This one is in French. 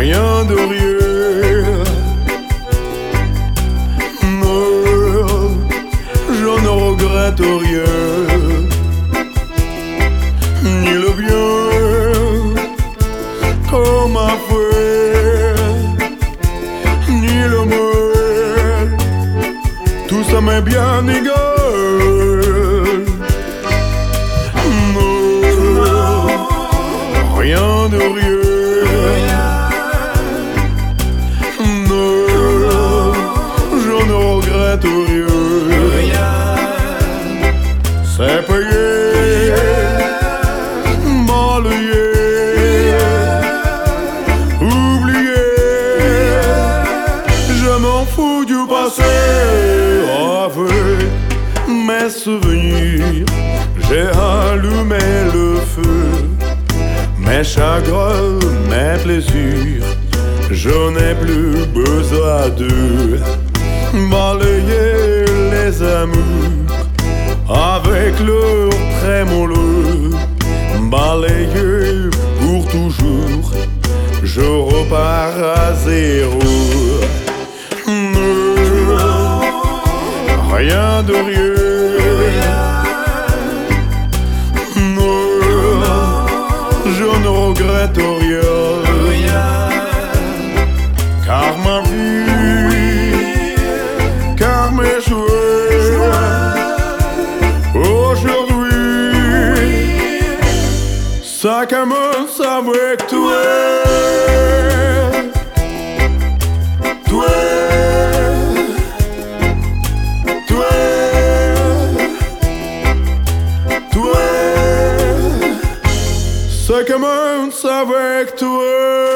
rien de rien. Non, je ne regrette rien, ni le bien qu'on m'a fait, ni le mal, tout ça m'est bien égal. Non, rien de rien. Non, je ne regrette rien. C'est payé, balayé, oublié. Je m'en fous du passé. Avec mes souvenirs, j'ai allumé le feu. Mes chagrins, mes plaisirs, je n'ai plus besoin de balayer les amours avec leur trémolo. Balayer pour toujours, je repars à zéro. Rien de rien. Non, je ne regrette rien. Car ma vie, car mes choix, aujourd'hui, ça commence avec toi. Toi. Ça commence avec toi.